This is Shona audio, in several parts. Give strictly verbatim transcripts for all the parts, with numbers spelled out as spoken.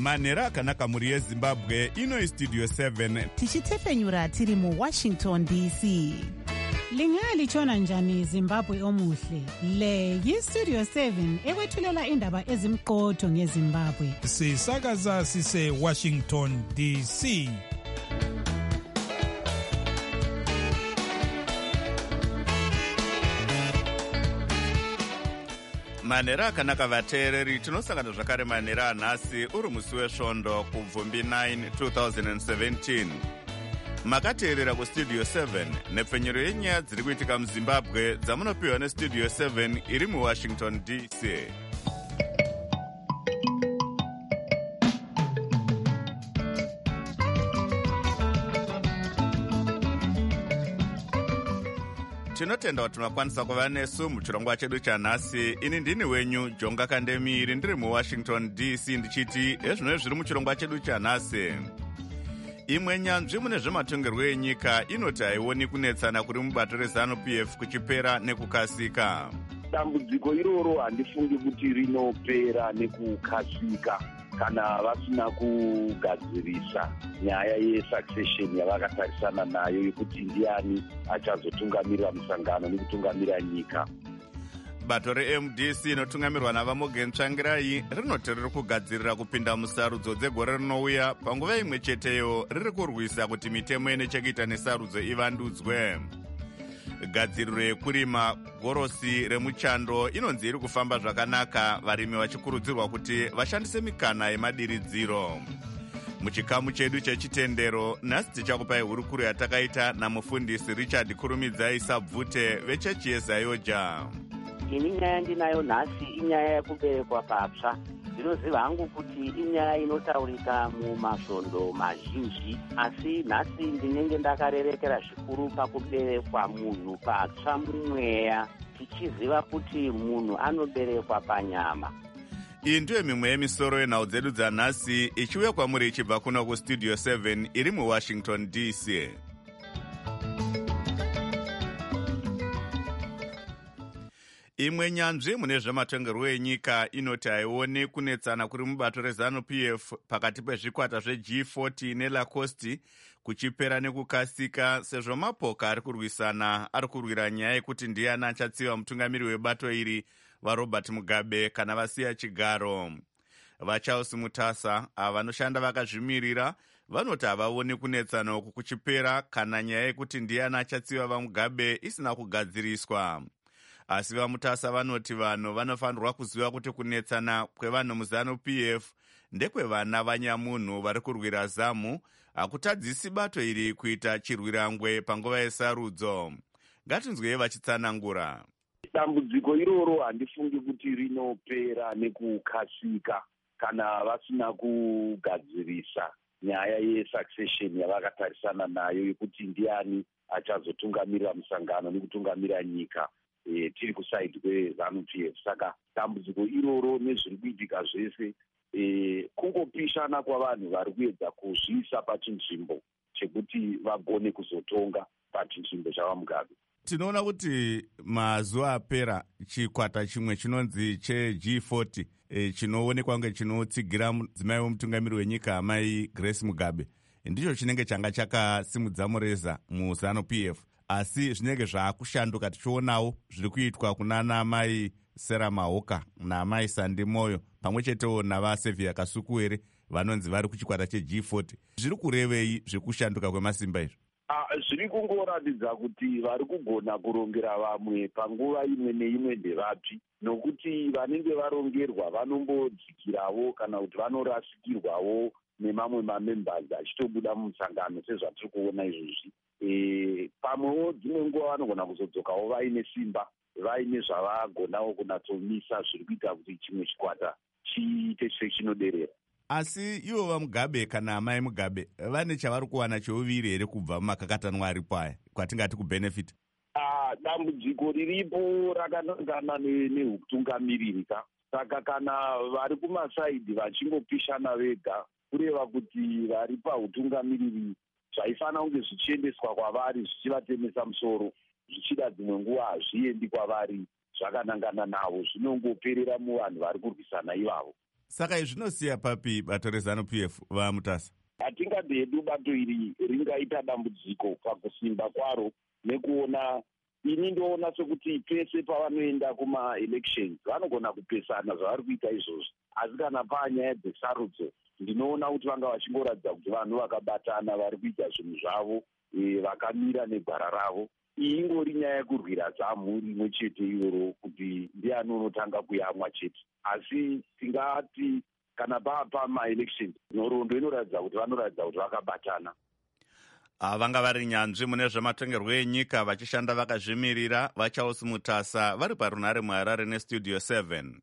manhero akanaka mhuri yezimbabwe. Ino istudio seven tichitefenyura tiri muwashington D C. Lingalitshona njani Zimbabwe omuhle? Le yistudio seven ekwethulela indaba ezimqotho ngeZimbabwe. Sisakaza sise Washington D C. manhero akanaka vateereri, tinosangana zvakare manhero anhasi uri musi wesvondo kubvumbi nine two thousand seventeen. Makateerera kustudio seven nepfenyuro yenyaya dziri kuitika muzimbabwe dzamunopiwa nestudio seven iri muwashington D C. tinotenda kuti makwanisa kuva nesu muchirongwa chedu chanhasi. Ini ndini wenyu Jonga Kandemiri, ndiri muwashington D C, ndichiti ezvino zviri muchirongwa chedu chanhasi. Imwe nyanzvi mune zvematongerwo enyika inoti haioni kunetsana kuri mubato rezanu P F kuchipera nekukasika. Dambudziko iroro handifungi kuti rinopera nekukasika kana vasina kugadzirisa nyaya yesuccession yavakatarisana nayo yekuti ndiani achazotungamirira musangano nekutungamira nyika. Bato re-M D C inotungamirwa naVamogen Tsvangirai rinoti riri kugadzirira kupinda musarudzo dzegore rinouya, panguva imwe cheteyo riri kurwisa kuti mitemo ine chekuita nesarudzo ivandudzwe. Gadziriro yekurima gorosi remuchando inonzi iri kufamba zvakanaka, varimi vachikurudzirwa kuti vashandise mikana yemadiridziro. Muchikamu chedu chechitendero, nhasi tichakupai hurukuro yatakaita namufundisi Richard Kurumidzai Sabvute vechechi yeZayoja. Ini nyaya ndinayo nhasi inyaya yekuberekwa patsva. Ndinoziva hangu kuti inyaya inotaurika mumasvondo mazhinji, asi nhasi ndinenge ndakarerekera zvikuru pakuberekwa munhu patsva mumweya, tichiziva kuti munhu anoberekwa panyama. Iyi ndiyo mimwe yemisoro yenhau dzedu dzanhasi, ichiuya kwamuri ichibva kuno kustudio seven iri muwashington D C. Imwe nyanzvi mune zvematongerwo enyika inoti haioni kunetsana kuri mubato rezanu P F pakati pezvikwata zveG forty neLacoste kuchipera nekukasika, sezvo mapoka ari kurwisana ari kurwira nyaya yekuti ndiani achatsiva mutungamiri webato iri, vaRobert Mugabe kana vasiya chigaro. VaCharles Mutasa ava vanoshanda vakazvimirira vanoti havaoni kunetsana uku kuchipera kana nyaya yekuti ndiani achatsiva vaMugabe isina kugadziriswa. Asi vaMutasa vanoti vanhu vanofanirwa kuziva kuti kunetsana kwevanhu muzanu P F ndekwevana vanyamunhu vari kurwira zamu, hakutadzisi bato iri kuita chirwirangwe panguva yesarudzo. Ngatinzwei vachitsanangura. Dambudziko iroro handifungi kuti rinopera nekukasika kana vasina kugadzirisa nyaya yesuccession yavakatarisana nayo yekuti ndiani achazotungamirira musangano nekutungamira nyika. E, tiri kusaidi kwezanu P F. Saka dambudziko iroro nezviri kuitika zvese e, kungopishana kwavanhu vari kuedza kuzviisa pachinzvimbo chekuti vagone kuzotonga pachinzvimbo chavaMugabe. Tinoona kuti mazuva apera chikwata chimwe chinonzi cheG forty e, chinoonekwa kunge chinotsigira mudzimai wemutungamiri wenyika amai Grace Mugabe ndicho chinenge changa chakasimudza mureza muzanu P F. Asi zvinenge zvaakushanduka tichionawo zviri kuitwa kunana amai Sarah Mahoka naamai Sandi Moyo pamwe chetewo navaSevia Kasukuwere vanonzi vari kuchikwata cheG forty. Zviri kurevei zvekushanduka kwemasimba izvo? Ah, zviri kungoratidza kuti vari kugona kurongera vamwe panguva imwe neimwe ndevapi, nokuti vanenge varongerwa vanombodzikirawo kana kuti vanorasikirwawo nemamwe mamembers achitobuda mumusangano sezvatiri kuona izvozvi. E, pamwewo dzimwe nguva vanogona kuzodzokawo vaine simba, vaine zvavagonawo kunatsomisa zviri kuita kuti chimwe chikwata chiite sechinoderera. Asi ivo vaMugabe kana amai Mugabe vane chavari kuwana cheuviri here kubva mumakakatanwa aripo aya kwatingati kubenefit? Ah, dambudziko riripo rakanangana neutungamiriri ka. Saka kana vari kumasaidhi vachingopishana vega, kureva kuti vari pautungamiriri zvaifanira kunge zvichiendeswa kwavari zvichivatemesa musoro, zvichida dzimwe nguva hazviendi kwavari zvakanangana navo, zvinongoperera muvanhu vari kurwisana ivavo. Saka izvinosiya papi bato reZANU-P F vaMutasa? Hatingadi hedu bato iri ringaita dambudziko pakusimba kwaro, nekuona ini ndoona sekuti pese pavanoenda kuma-elections vanogona kupesana zvavari kuita izvozvo, asi kana panyaya dzesarudzo ndinoona kuti vanga vachingoratidza kuti vanhu vakabatana vari kuita zvinhu zvavo, e, vakamira negwara ravo. Iyi ingori nyaya yekurwira zamu rimwe chete iroro, kuti ndiani unotanga kuyamwa chete. Asi tingati kana pama-elections nhoroondo inoratidza kuti vanoratidza kuti vakabatana. Vanga vari nyanzvi mune zvematongerwo enyika vachishanda vakazvimirira vaCharles Mutasa vari parunhare muHarare neStudio seven.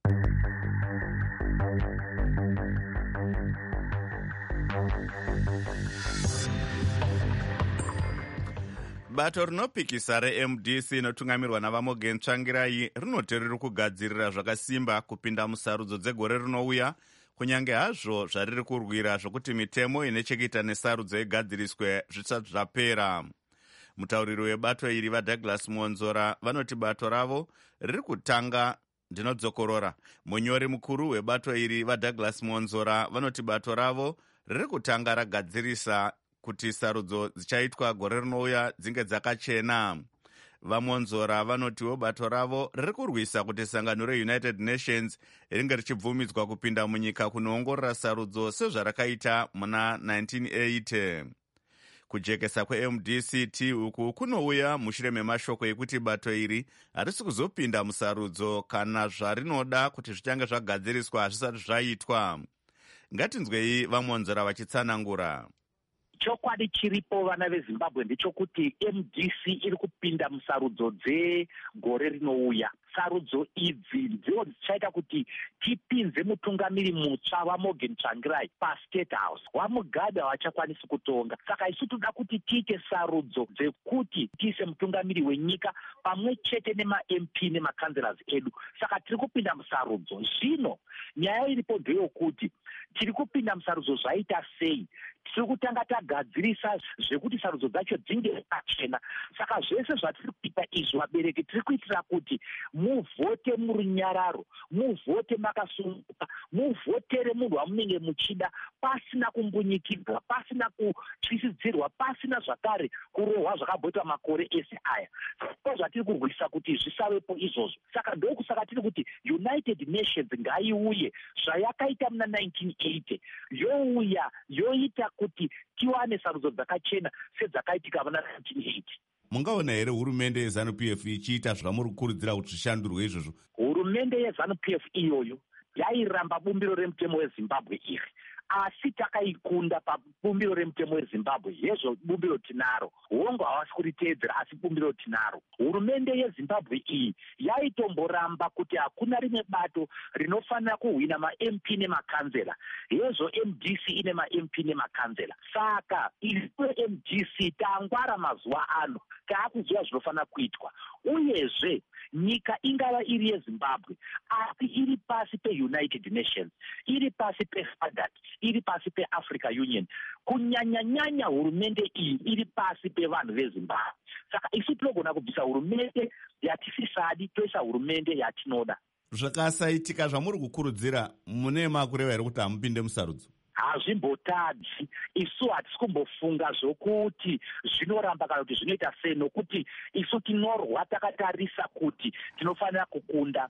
Bato rinopikisa reM D C inotungamirwa navaMorgan Tsvangirai rinoti riri kugadzirira zvakasimba kupinda musarudzo dzegore rinouya, kunyange hazvo zvariri kurwira zvokuti mitemo ine chekuita nesarudzo igadziriswe zvisati zvapera. Mutauriri webato iri vaDouglas Monzora vanoti bato ravo riri kutanga ndinodzokorora. Munyori mukuru webato iri vaDouglas Monzora vanoti bato ravo riri kutanga ragadzirisa kuti sarudzo dzichaitwa gore rinouya dzinge dzakachena. VaMonzora vanotiwo bato ravo riri kurwisa kuti sangano reUnited Nations ringe richibvumidzwa kupinda munyika kunoongorora sarudzo sezvarakaita muna nineteen eighty. Kujekesa kweM D C T uku kunouya mushure memashoko ekuti bato iri harisi kuzopinda musarudzo kana zvarinoda kuti zvichange zvagadziriswa zvisati zvaitwa. Ngatinzwei vaMonzora vachitsanangura. Chokwadi chiripo vana veZimbabwe ndechokuti M D C iri kupinda musarudzo dzegore rinouya. Sarudzo idzi ndidzo dzichaita kuti tipinze mutungamiri mutsva waMorgan Tsvangirai paState House. WaMugabe havachakwanisi kutonga. Saka isu toda kuti tiite sarudzo dzekuti tiise mutungamiri wenyika pamwe chete nema-M P nemakanzerazi edu. Saka tiri kupinda musarudzo. Zvino nyaya iripo ndeyokuti tiri kupinda musarudzo zvaita sei? Tiri kutanga tagadzirisa zvekuti sarudzo dzacho dzinge dzakachena. Saka zvese zvatiri kuita izvi vabereki tiri kuitira kuti muvhote murunyararo, muvhote makasununguka, muvhotere munhu wamunenge muchida pasina kumbunyikirwa, pasina kutyisidzirwa, pasina zvakare kurohwa zvakabhoitwa makore ese aya. Saka zvatiri kurwisa kuti zvisavepo izvozvo. Saka ndokusaka tiri kuti United Nations ngaiuye zvayakaita muna nineteen eighty youya yoita kuti tiwane sarudzo dzakachena sedzakaitika muna nineteen eighty. Mungaona here hurumende yeZANU-P F ichiita zvamuri kukurudzira kuti zvishandurwe izvozvo? Hurumende yeZANU-P F iyoyo yairamba bumbiro remutemo weZimbabwe iri, asi takaikunda pabumbiro remutemo weZimbabwe. Hezvo bumbiro tinaro, hongu havasi kuriteedzera, asi bumbiro tinaro. Hurumende yeZimbabwe iyi yaitomboramba kuti hakuna rimwe bato rinofanira kuhwina ma-M P nemakanzera. Hezvo M D C ine ma-M P nemakanzera. Saka iwe M D C tangwara mazuva ano, taakuziva zvinofanira kuitwa. Uyezve nyika ingava iri yeZimbabwe asi iri pasi peUnited Nations, iri pasi peSADC, iri pasi peAfrica Union. Kunyanya-nyanya hurumende iyi iri pasi pevanhu veZimbabwe. Saka isu tinogona kubvisa hurumende yatisisadi toisa hurumende yatinoda. Zvakasaitika zvamuri kukurudzira mune makureva here kuti hamupinde musarudzo? Hazvimbotadzi. Isu hatisi kumbofunga zvokuti zvinoramba kana kuti zvinoita sei, nokuti isu tinorwa takatarisa kuti tinofanira kukunda.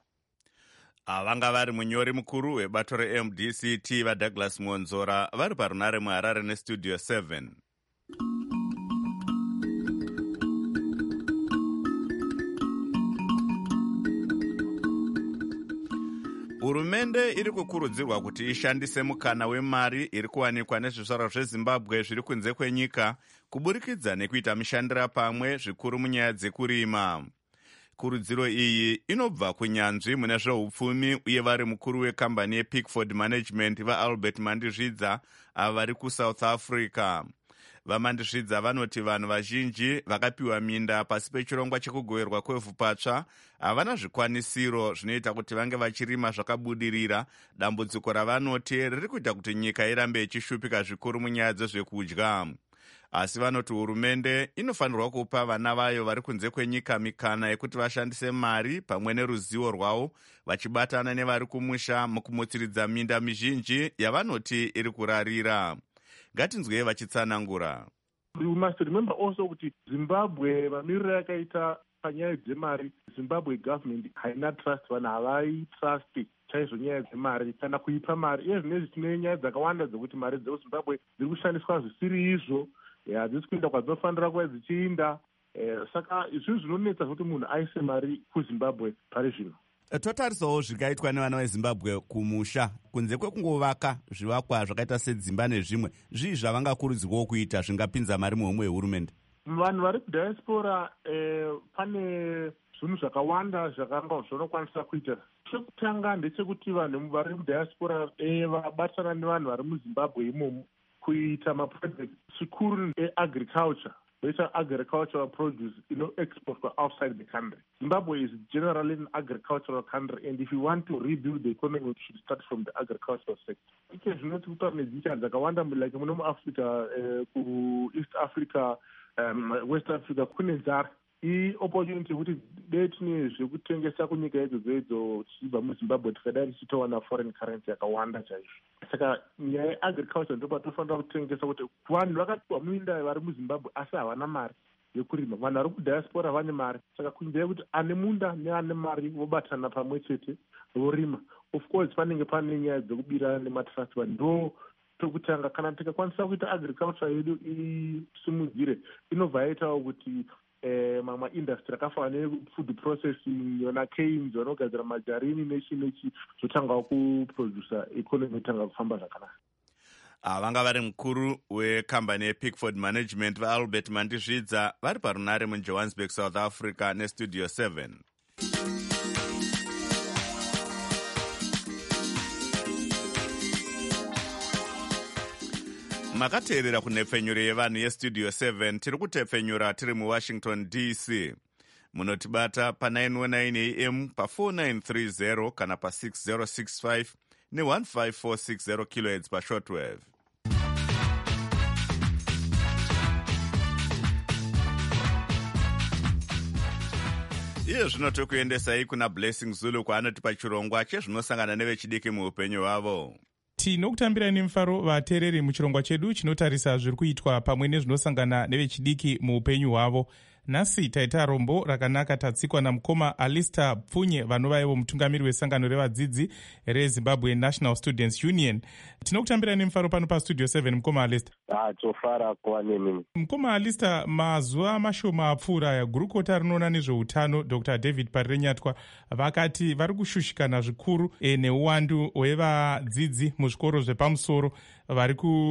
Vanga vari munyori mukuru webato reM D C T vaDouglas Monzora vari parunhare muHarare neStudio seven. Hurumende iri kukurudzirwa kuti ishandise mukana wemari iri kuwanikwa nezvizvarwa zveZimbabwe zviri kunze kwenyika kuburikidza nekuita mishandira pamwe zvikuru munyaya dzekurima. Kurudziro iyi inobva kunyanzvi mune zveupfumi uye vari mukuru wekambani yePickford Management vaAlbert Mandizvidza ava vari kuSouth Africa. VaMandizvidza vanoti vanhu vazhinji vakapiwa minda pasi pechirongwa chekugoverwa kwevhu patsva havana zvikwanisiro zvinoita kuti vange vachirima zvakabudirira, dambudziko ravanoti riri kuita kuti nyika irambe ichishupika zvikuru munyaya dzezvekudya. asi vanoti hurumende inofanirwa kupa vana vayo vari kunze kwenyika mikana yekuti vashandise mari pamwe neruzivo rwavo vachibatana nevari kumusha mukumutsiridza minda mizhinji yavanoti iri kurarira. Ngatinzwei vachitsanangura. We must remember also kuti Zimbabwe vamirira yakaita panyaya dzemari, Zimbabwe government haina trust, vanhu havai trust chaizvo nyaya dzemari kana kuipa mari. Iye zvinezvi tine nyaya dzakawanda dzekuti mari dzezimbabwe dziri kushandiswa zvisiri izvo, hadzisi kuenda kwadzinofanira kuva dzichiinda. Saka izvi zvinonetsa kuti munhu aise mari kuzimbabwe pari zvino. Totarisawo zvikaitwa nevana vezimbabwe kumusha, kunze kwekungovaka zvivakwa zvakaita sedzimba nezvimwe, zvii zvavangakurudzirwawo kuita zvingapinza mari muhomwe yehurumende? Vanhu vari kudiaspora eh, pane zvinhu zvakawanda zvavanokwanisa kuita. Chekutanga ndechekuti vanhu vari mudiaspora eh, vabatana nevanhu vari muzimbabwe imomo kuita maproject zvikuru eagriculture, which agricultural produce, you know, export outside the country. Zimbabwe is generally an agricultural country, and if you want to rebuild the economy, we should start from the agricultural sector. Because you know, like Africa, uh, East Africa, um, West Africa, kunenzara. I opportunity kuti detine zvekutengesa kunyika edzo dzedzo chibva muZimbabwe tikadai tichitowana foreign currency yakawanda chaizvo. Saka nyaya yeagriculture ndipo tofanira kutengesa kuti vanhu vakatiwa muinda vari muZimbabwe asi havana mari yekurima. Vanhu vari kudiaspora vane mari, saka kunzira kuti ane munda neane mari vobatana pamwe chete vorima. Of course panenge pane nyaya dzekubirana nematrust, ndo tokutanga kana tikakwanisa kuita agriculture yedu isimudzire, inobva yaitawo kuti Eh, mama industry akafanira food processing, yona canes, vanogadzira majarini nechi nechi zvotangawo kuproducer economy tanga kufamba zvakanaka. Ah, vanga vari mukuru wekambani yePickford Management vaAlbert Mandizvidza vari parunare muJohannesburg, South Africa neStudio seven. Makateerera kunhepfenyuro yevanhu yeStudio seven, tiri kutepfenyura tiri muWashington D C. Munotibata pa nine one nine A M, pa four nine three zero kana pa six zero six five ne one five four six zero kilohertz pa shortwave. Iye zvino tokuendesai kuna Blessing Zulu kwaanoti pachirongwa chezvinosangana nevechidiki muupenyu hwavo. Tinokutambira nemufaro vateereri muchirongwa chedu chinotarisa zviri kuitwa pamwe nezvinosangana nevechidiki muupenyu hwavo. Nhasi taita rombo rakanaka tatsikwa namukoma Alistair Pfunye vanovaivo mutungamiri wesangano revadzidzi reZimbabwe National Students Union. Tinokutambira nemufaro pano paStudio seven, mukoma Alistair. Ah, tofara kuva nemi. Mukoma Alistair, mazuva mashoma apfuura ya gurukota rinoona nezveutano Doctor David Parirenyatwa vakati vari kushushikana zvikuru e, neuwandu hwevadzidzi muzvikoro zvepamusoro vari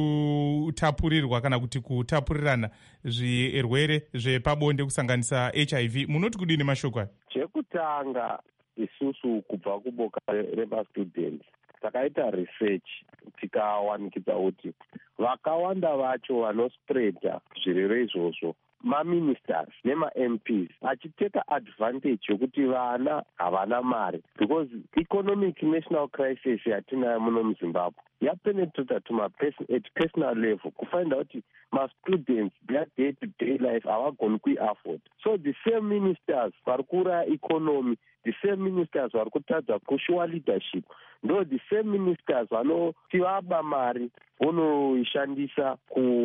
kutapurirwa kana kuti kutapurirana zvirwere zvepabonde kusanganisa H I V. Munoti kudini mashoko aya? Chekutanga isusu kubva kuboka remastudents takaita research tikawanikidza kuti vakawanda vacho vanospreada zvirwere izvozvo maministers nema-M Ps achiteka advantage yokuti vana havana mari, because economic national crisis yatinayo muno muZimbabwe yapenetrata at personal level kufind kuti ma-students their day to day life havagoni kui-afford. So the same ministers vari kuuraya economy, the same ministers vari kutadza kushuwa leadership, ndo the same ministers vanoti vaba mari vonoishandisa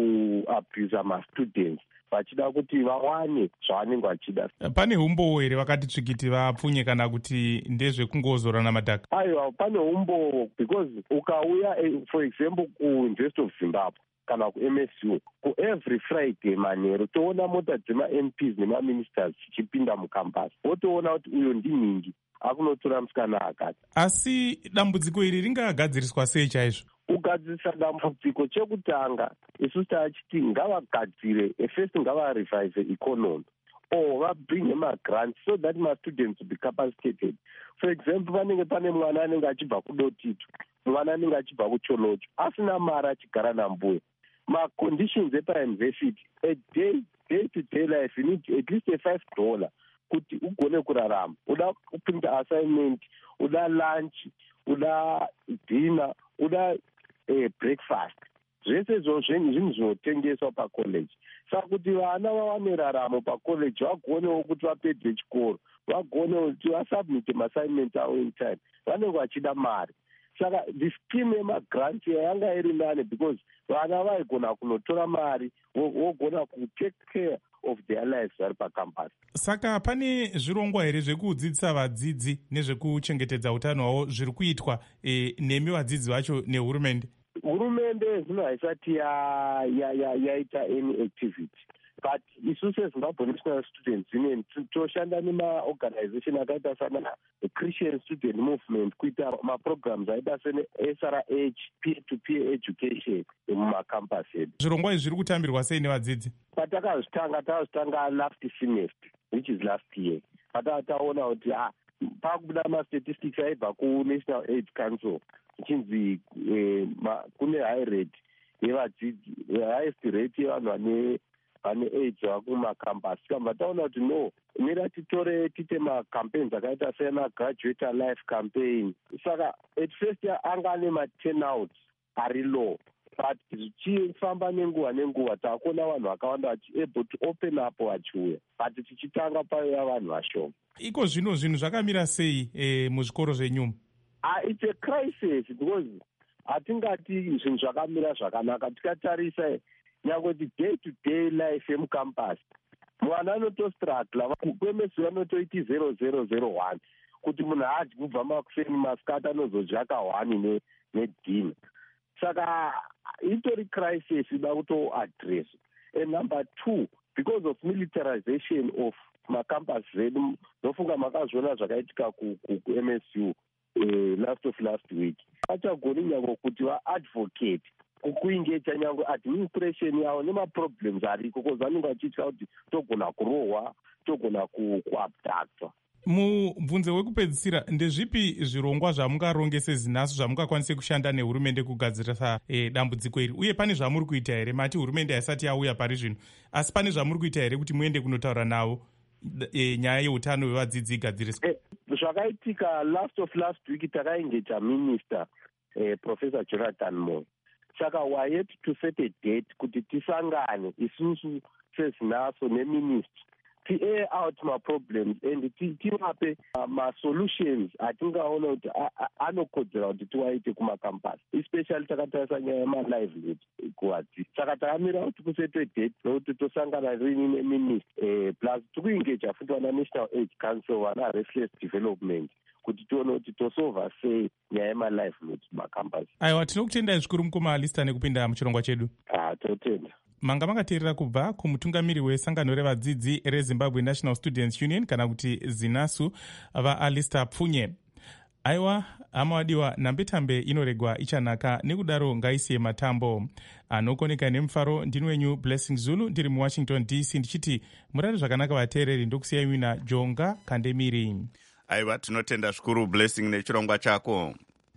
kuabhusa ma-students vachida kuti vawane zvavanenge vachida. Pane umbowo here vakati tsvikiti vapfunye kana kuti ndezvekungozorana madhaka? Aiwa, pane umbowo, because ukauya for example kuUniversity of Zimbabwe kana kuM S U, kuevery Friday manheru toona mota dzema-M Ps nema-ministers chichipinda mucampus, wotoona kuti uyo ndinhingi akunotora musikana akati. Asi dambudziko iri ringagadziriswa sei chaizvo? Kugadzirisa dambudziko chekutanga isusu taachiti ngavagadzire first, ngavarevive economy or vabringe magrants so that ma-students will be capacitated. For example, vanenge pane mwana anenge achibva kuDotitu, mwana anenge achibva kuCholocho, asina mari achigara nambuya. Ma-conditions epauniversity, a day, day to day life, you need at least a five dollar kuti ugone kurarama. Uda kupinda assignment, uda lunch, uda dinner, uda eh, breakfast. Zvese izvozvo zvinhu zvinotengeswa pacollege. saka kuti vana vawane raramo pacollege vagonewo kuti vapedze chikoro, vagonewo kuti vasubmite maassignment avo in time, vanenge vachida mari. Saka the scheme yemagrant yanga iri nane because vana vaigona kunotora mari vogona kutake care of their lives vari pacampus. Saka pane zvirongwa here zvekudzidzisa vadzidzi nezvekuchengetedza utano hwavo zviri kuitwa e, nemi vadzidzi vacho nehurumende? Hurumende zvino haisati yaita any activity, but isusu seZimbabwe National Students Union toshanda nemaorganization akaita sana Christian Student Movement kuita maprograms aita sene S R H, peer to peer education mumacampus edu. Zvirongwa izvi zviri kutambirwa sei nevadzidzi? Patakazvitanga takazvitanga last semester which is last year, patataona kuti ah pakubuda mastatistics aibva kuNational AIDS Council ichinzi eh, kune high rate yevadzidzi, highest rate yevanhu vane vane AIDS vakumacampus. Kamba taona kuti no, mira titore tite macampaigns akaita sena graduate life campaign. Saka at first anga ane ma-turnout ari low, but zvichifamba nenguva nenguva takuona vanhu vakawanda vachiable to open up vachiuya, but tichitanga paya vanhu vashoma. Iko zvino zvinhu zvakamira sei e, muzvikoro zvenyumo? Ah, it's a crisis because hatingati zvinhu zvakamira zvakanaka. Tikatarisa nyangwe ti day to day life yemucampus, mwana anotostrugla, kwemesi vanotoiti zero zero zero one kuti munhu haadyi kubva makuseni masikati anozodya ka one nedina. Saka itori crisis ida kutoaddress. And number two, because of militarization of macampus zedu, ndofunga makazviona zvakaitika ku-M S U eh, last of last week, vachagoni nyange kuti vaadvocate kukuingecha nyange administration yavo nemaproblems ariko, because vanenge vachitya kuti togona kurohwa, togona kuabductwa. Mubvunzo wekupedzisira, ndezvipi zvirongwa zvamungaronge seZinasu zvamungakwanise kushanda nehurumende kugadzirisa e, dambudziko iri, uye pane zvamuri kuita here? Mati hurumende haisati yauya pari zvino, asi pane zvamuri kuita here kuti muende kunotaura navo e, nyaya yeutano hwevadzidzi igadziriswa? Eh, zvakaitika last of last week takaingecha minister eh, Professor Jonathan Moyo. Saka wayet to set a date kuti tisangane isusu seZinasu neministry ti-air out ma-problems and tivape ma-solutions atingaona kuti anokodzera kuti tiwaite kumacampus, especially takatarisa nyaya yema-livelihood kuwadzidzi. Saka takamira kuti kusetwe date nokuti tosangana rini neministry plus tikuingeja futi vana National AIDS Council, vana Restless Development, kuti tione kuti tosova sei nyaya yema-livelihood kumacampus. Aiwa, tinokutendai zvikuru mukoma Alistair nekupinda muchirongwa chedu. Ah, totenda. Manga makateerera kubva kumutungamiri wesangano revadzidzi reZimbabwe National Students Union kana kuti Zinasu, vaAlistair Pfunye. Aiwa, hama wadiwa, nambetambe inoregwa ichanaka, nekudaro ngaisiye matambo. Anokoneka nemufaro ndini wenyu Blessing Zulu, ndiri muWashington D C, ndichiti murari zvakanaka vateereri, ndokusiyai wina Jonga Kandemiri. Aiwa, tinotenda zvikuru Blessing nechirongwa chako.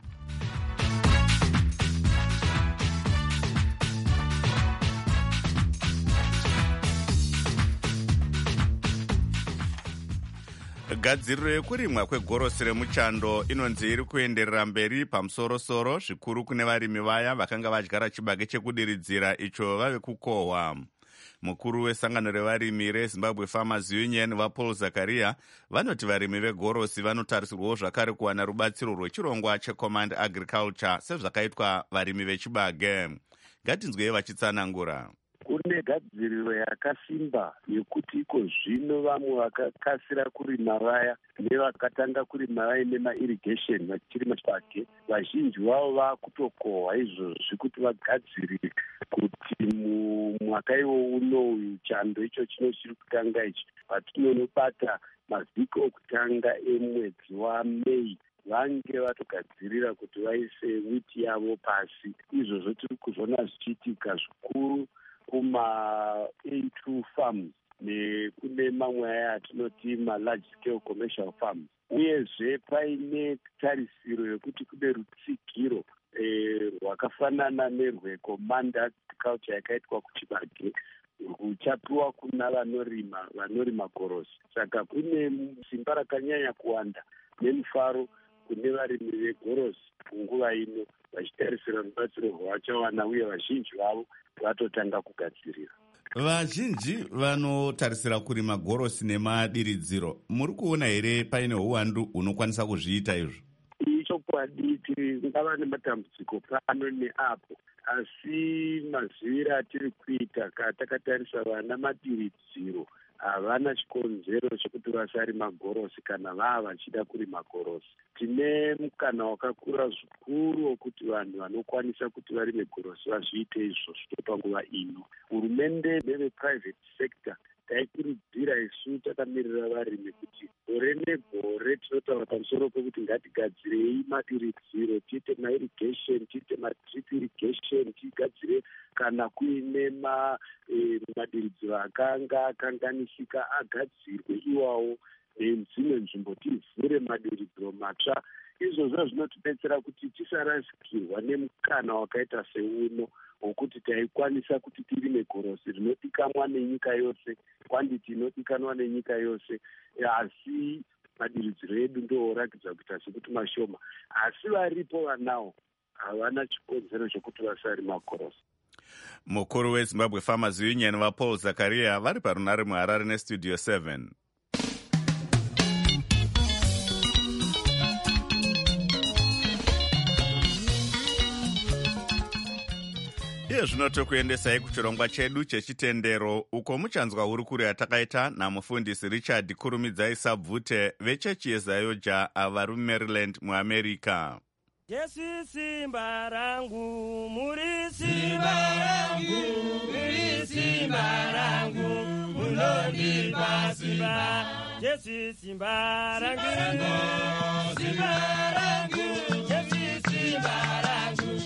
Gadziriro yekurimwa kwegorosi remuchando inonzi iri kuenderera mberi pamusorosoro, zvikuru kune varimi vaya vakanga vadyara chibage chekudiridzira icho vave kukohwa. Mukuru wesangano revarimi reZimbabwe Farmers Union vaPaul Zakaria vanoti varimi vegorosi vanotarisirwawo zvakare kuwana rubatsiro rwechirongwa cheCommand Agriculture sezvakaitwa varimi vechibage. Ngatinzwei vachitsanangura. Kune gadziriro yakasimba yekuti iko zvino vamwe vakakasira kurima vaya nevakatanga kurima vaine mairrigation vachirima chibage, vazhinji vavo vakutokohwa izvozvi kuti vagadzirire kuti mwaka iwo uno chando icho chino chiri kutanga ichi patinonobata mavhiki okutanga emwedzi waMei vange vatogadzirira kuti vaise witi yavo pasi. Izvozvo tiri kuzona zvichiitika zvikuru kuma A two farms nekune mamwe aya atinoti ma-large scale commercial farms. Uyezve paine tarisiro yekuti kune rutsigiro rwakafanana nerweCommand Agriculture yakaitwa kuchibage ruchapiwa kuna vanorima vanorima gorosi. Saka kune simba rakanyanya kuwanda nemufaro kune varimi vegorosi kunguva ino vachitarisira rubatsiro rwachawana, uye vazhinji vavo vatotanga kugadzirira. Vazhinji vanotarisira kurima gorosi nemadiridziro. Muri kuona here paine uwandu unokwanisa kuzviita izvo? Ichokwadi tingava nematambudziko pano neapo, asi maziviro atiri kuita katakatarisa vana madiridziro havana chikonzero chekuti vasarima gorosi kana vava vachida kurima gorosi. Tine mukana wakakura zvikuru wekuti vanhu vanokwanisa kuti varime gorosi vazviite izvozvo panguva ino. Hurumende neveprivate sector taikurudzira isu takamirira varimi kuti gore negore tinotaura pamusoro pekuti ngatigadzirei madiridziro, tiite mairrigation, tiite madrip irrigation, tigadzire kana kuine ma e, madiridziro akanga akanganisika agadzirwe iwawo nedzimwe nzvimbo tivhure madiridziro matsva. Izvozvo zvinotidetsera kuti tisarasikirwa nemukana wakaita seuno wokuti taikwanisa kuti tirime gorosi rinodikanwa nenyika yose, kwanditi inodikanwa nenyika yose, asi madiridziro edu ndoratidza kuita sekuti mashoma, asi varipo vanawo havana chikonzero chokuti vasarima gorosi. Mukuru weZimbabwe Farmers Union vaPaul Zakaria vari parunare muHarare neStudio seven. Iye zvino tokuendesai kuchirongwa chedu chechitendero, uko muchanzwa hurukuri yatakaita namufundisi Richard Kurumidzai Sabvute vechechi yeZayoja vari muMaryland muAmerica. Jesu simba rangu, muri simba rangu, muri simba rangu, munondipa simba. Jesu simba rangu, simba rangu, Jesu simba rangu,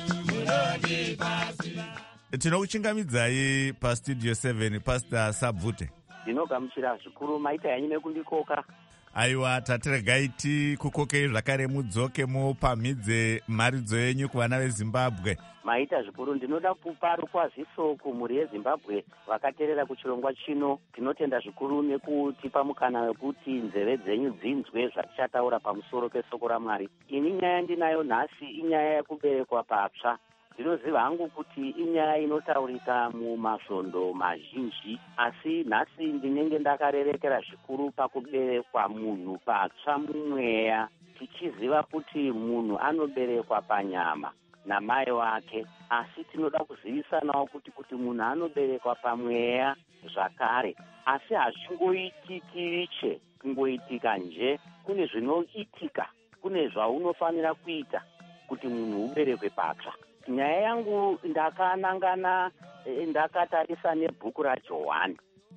munondipa simba. Tinokuchingamidzai paStudio seven, Pastor Sabvute. Ndinogamuchira zvikuru, maita yanyu nekundikoka. Aiwa, tatiregaiti kukokei zvakare mudzoke mupamhidze mharidzo yenyu kuvana veZimbabwe. Maita zvikuru, ndinoda kupa rukwaziso kumhuri yeZimbabwe vakateerera kuchirongwa chino. Tinotenda zvikuru nekutipa mukana wekuti nzeve dzenyu dzinzwe zvatichataura pamusoro pesoko raMwari. Ini nyaya ndinayo nhasi inyaya yekuberekwa patsva. Ndinoziva hangu kuti inyaya inotaurika mumasvondo mazhinji, asi nhasi ndinenge ndakarerekera zvikuru pakuberekwa munhu patsva mumweya, tichiziva kuti munhu anoberekwa panyama namai wake, asi tinoda kuzivisanawo kuti kuti munhu anoberekwa pamweya zvakare, asi hazvingoitikiriche kungoitika nje, kune zvinoitika, kune zvaunofanira kuita kuti munhu uberekwe patsva. Nyaya yangu ndakanangana ndakatarisa nebhuku raJohani.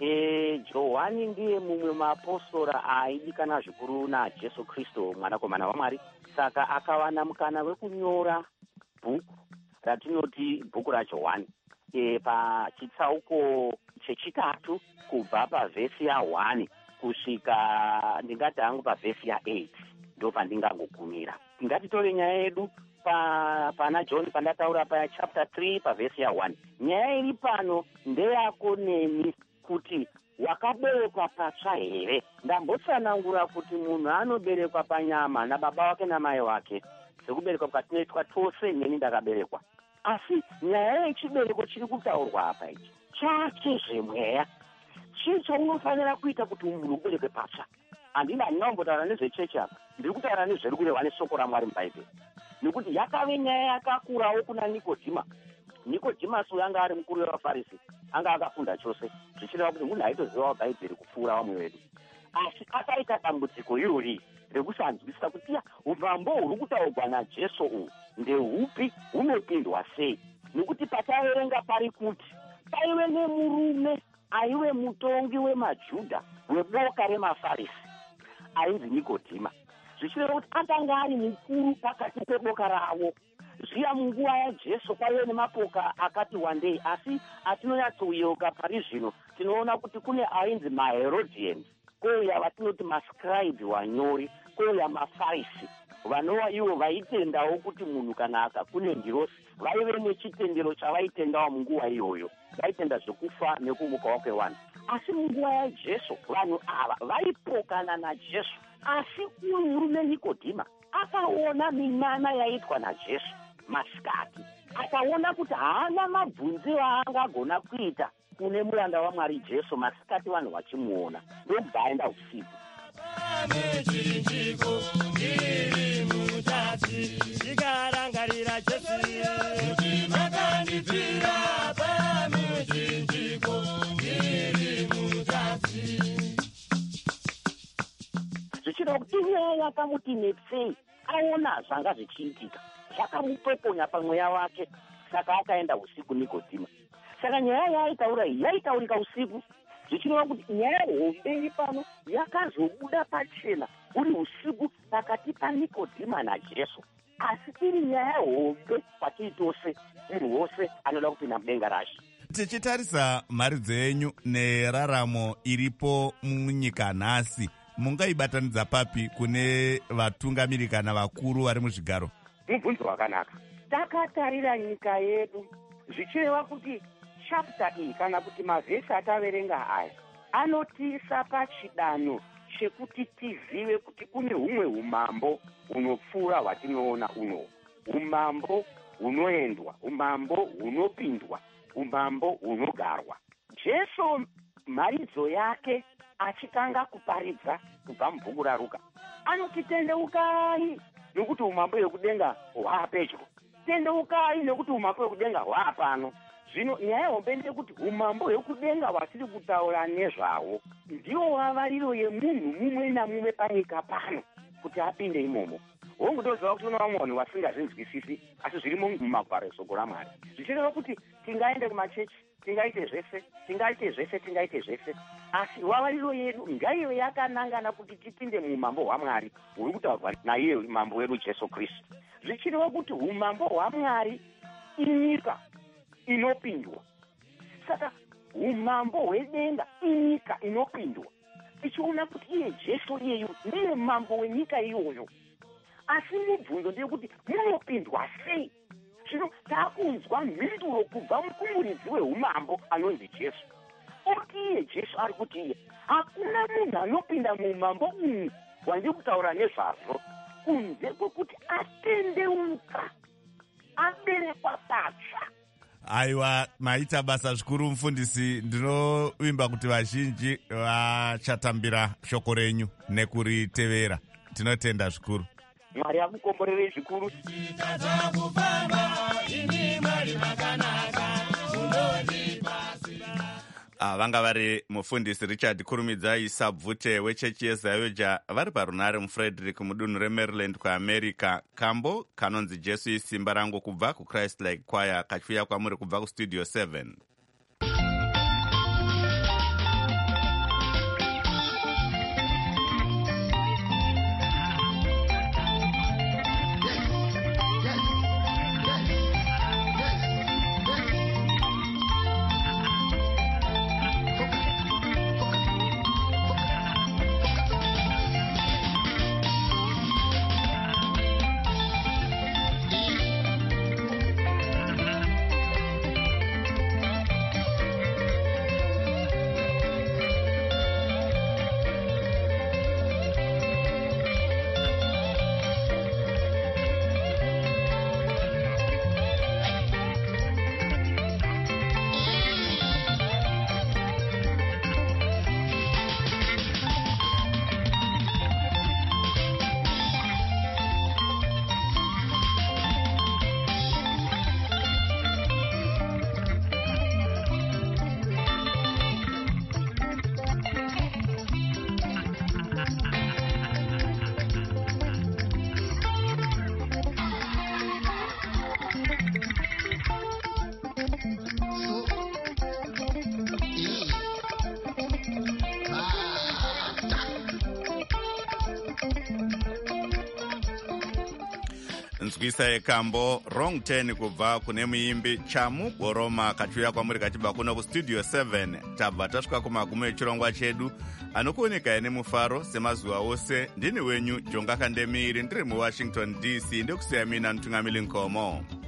E, Johani ndiye mumwe mapostora aidikana zvikuru naJesu Kristu mwanakomana waMwari, saka akawana mukana wekunyora bhuku ratinoti bhuku raJohani. E, pachitsauko chechitatu kubva pavhesi ya1 kusvika ndingati hangu pavhesi ya8 ndo pandingangogumira. Ngatitore nyaya yedu pa pana John pandataura pa chapter three pavhesi ya1. Nyaya iri pano ndeyako nemi kuti wakaberekwa patsva here. Ndambotsanangura kuti munhu anoberekwa panyama nababa wake namai wake, sekuberekwa kwatinoitwa tose, neni ndakaberekwa. Asi nyaya yechibereko chiri kutaurwa apa ichi chache zvemweya, chicho unofanira kuita kuti munhu uberekwe patsva. Handina ndinambotaura nezvechechi apa, ndiri kutaura nezviri kurehwa nesoko raMwari muBhaibheri, nekuti yakave nyaya yakakurawo kuna Nikodhima. Nikodhimasi uyo anga ari mukuru wevaFarisi, anga akafunda chose, zvichireva kuti munhu aitozivawo Bhaibheri kupfuura vamwe vedu. Asi akaita dambudziko irori rekusanzwisisa kuti ya umambo huri kutaurwa naJesu uhu ndehupi, hunopindwa sei, nekuti pataverenga pari kuti paive nemurume aive mutongi wemaJudha weboka remaFarisi ainzi Nikodhima, zvichireva kuti akanga ari mukuru pakati peboka ravo. Zviya munguva yaJesu kwaive nemapoka akati wandei, asi atinonyatsoyeuka pari zvino tinoona kuti kune ainzi maHerodhians, kouya vatinoti mascribe wanyori, kouya maFarisi, vanova ivo vaitendawo kuti munhu kana akakune ndirosi vaive nechitendero chavaitendawo munguva iyoyo, vaitenda zvekufa nekumuka wake vanhu. Asi munguva yaJesu vanhu ava vaipokana naJesu, asi uyu murume Nikodhima akaona minana yaitwa naJesu masikati, akaona kuti haana mabvunzi vaangagona kuita kune muranda waMwari Jesu masikati vanhu vachimuona ndobva aenda usiku. Pamechinjiko iri mutati ndikarangarira Jesu kuti makandipfira. Pamechinjiko iri mutati zvichida kuti iye yakamuti netsei aona zvanga zvichiitika zvakamupeponya pamweya wake, saka akaenda usiku Nikodhima. Saka nyaya yaitaura yaitaurika usiku, zvichireva kuti nyaya hombe iri pano yakazobuda pachena uri usiku pakati paNikodhima naJesu, asi iri nyaya hombe kwatiri tose, munhu wose anoda kupinda mudenga rashe. Tichitarisa mhari dzenyu neraramo iripo munyika nhasi, mungaibatanidza papi kune vatungamiri kana vakuru vari muzvigaro? Mubvunzo wakanaka. Takatarira nyika yedu, zvichireva kuti chapter iyi kana kuti mavhesi ataverenga aya anotiisa pachidanho chekuti tizive kuti kune humwe umambo hunopfuura hwatinoona uno, umambo hunoendwa, umambo hunopindwa, umambo hunogarwa. Jesu mharidzo yake achitanga kuparidza kubva mubhuku raRuka anoti tendeukai nokuti umambo hwekudenga hwaapedyo, tendeukai nokuti umambo hwekudenga hwaapano. Zvino nyaya hombe ndekuti umambo hwekudenga hwatiri kutaura nezvawo ndiwo vavariro yemunhu mumwe namumwe panyika pano kuti apinde imomo. Hongu ndoziva kuti una vamwe vanhu vasingazvinzwisisi, asi zvirimo mumagwaro esoko raMwari. Zvichireva kuti tingaende kumachechi, tingaite zvese, tingaite zvese, tingaite zvese, asi vavariro yedu ngaive yakanangana kuti tipinde mumambo hwaMwari huri kutaurwa naiye mambo wedu Jesu Kristu. Zvichireva kuti umambo hwaMwari inyika inopindwa. Saka umambo hwedenga inyika inopindwa. Tichiona kuti iye Jesu iyeyu ndiye mambo wenyika iyoyo. Asi mubvunzo ndeyekuti munopindwa sei? Zvino takunzwa mhinduro kubva mukumuridzi weumambo anonzi Jesu. Oti iye Jesu ari kuti iye hakuna munhu anopinda muumambo umu wandiri kutaura nezvazvo kunze kwekuti atendeuka, aberekwa patsva. Aiwa, maita basa zvikuru mufundisi. Ndinovimba kuti vazhinji vachatambira shoko renyu nekuritevera. Tinotenda zvikuru. Mwari akukomborere zvikuru. Ah, vanga vari mufundisi Richard Kurumidzai Sabvute wechechi yeZayoja vari parunare muFrederick mudunhu reMaryland kuAmerica. Kambo kanonzi Jesu isimba rangu kubva kuChrist Like Choir kachiuya kwamuri kubva kustudio seven. Nzwisa yekambo wrong ten kubva kune muimbi Chamu Boroma kachiuya kwamuri kachibva kuno kustudio seven. Tabva tasvika kumagumo echirongwa chedu anokuoneka ine mufaro semazuva ose. Ndini wenyu Jonga Kandemiri ndiri muWashington D C ndekusiya mina Ntungamili Nkomo.